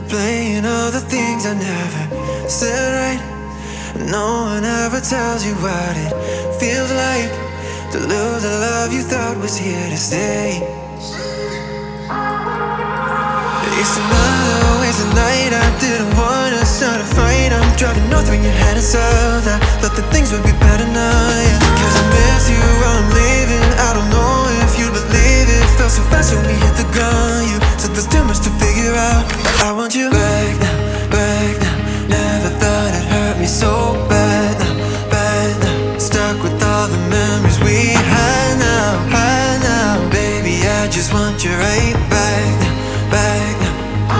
replaying all the things I never said right. No one ever tells you what it feels like to lose the love you thought was here to stay. It's another wasted night. I didn't wanna start a fight. I'm driving north when you're heading south. I thought that things would be better now, yeah. Cause I miss you while I'm leaving. I don't know if you believe it. Felt so fast when we hit the ground. You said there's too much to figure out. I want you back now, back now. Never thought it hurt me so bad now, bad now. Stuck with all the memories we had now. Baby, I just want you right back now, back now.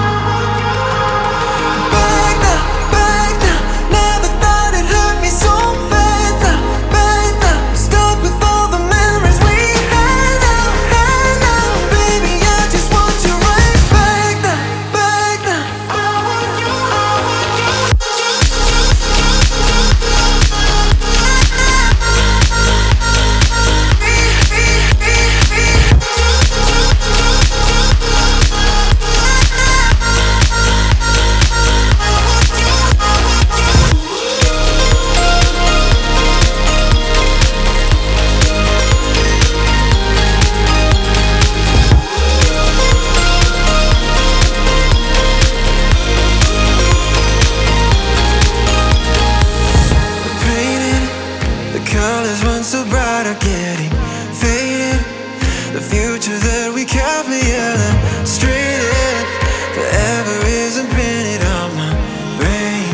Colors once so bright are getting faded. The future that we carefully illustrated forever is imprinted on my brain.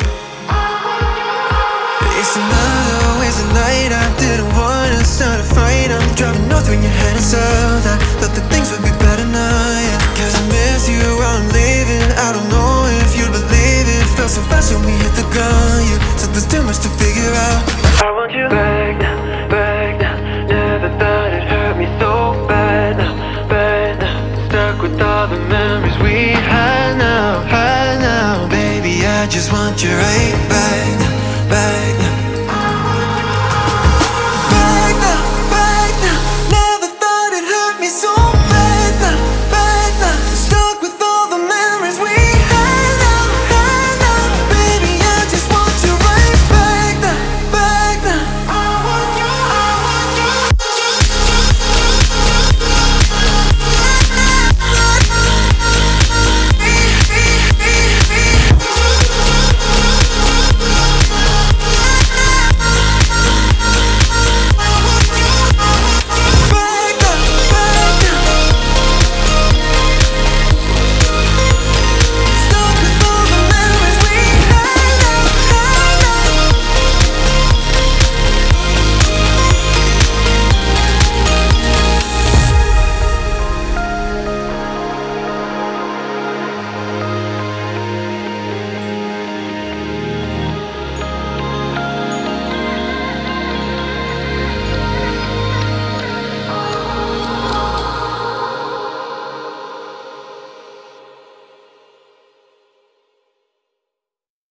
It's another wasted night. I didn't wanna start a fight. I'm driving north when you're heading south. I thought that things would be better now, yeah. Cause I miss you while I'm leaving. I don't know if you believe it. Felt so fast when we hit the ground. You said there's too much to figure out. I want you back now, back now. Never thought it hurt me so bad now, bad now. Stuck with all the memories we had now. Baby, I just want you right back now, back now.